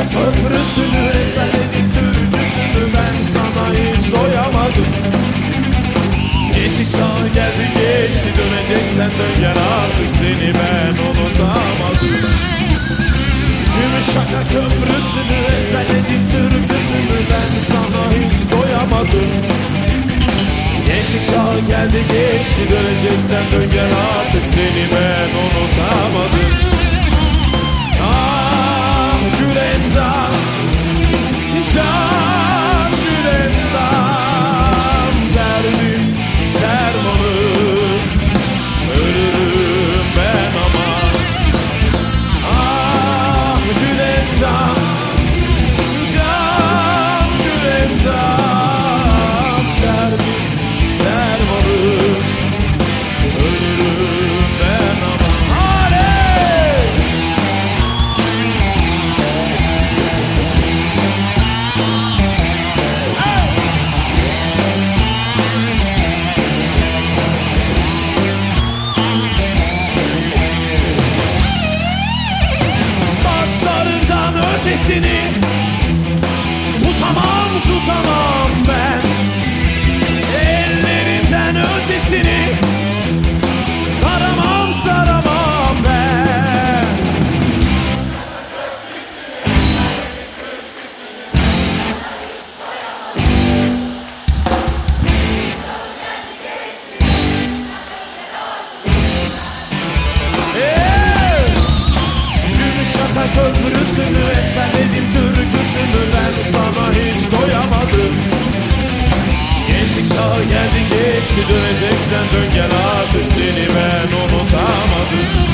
köprüsünü ezberledim, türküsünü ben sana hiç doyamadım. Gençlik çağı geldi geçti, döneceksen dön gel artık, seni ben unutamadım. Gümüşşaka köprüsünü ezberledim, türküsünü ben sana hiç doyamadım. Gençlik çağı geldi geçti, döneceksen dön gel artık, seni ben unutamadım. Ah Gülendam, can Gülendam, derdim dermanım, ölürüm ben ama. Ah Gülendam, can Gülendam, derdim dermanım, ölürüm ben ama. Saçlarından ötesini tutamam ben, ellerinden ötesini saramam ben. Gümüşşaka köprüsünü ezberledim, türküsünü ben sana hiç doyamadım. Gençlik çağı geldi geçti, döneceksen dön gel artık, seni ben unutamadım.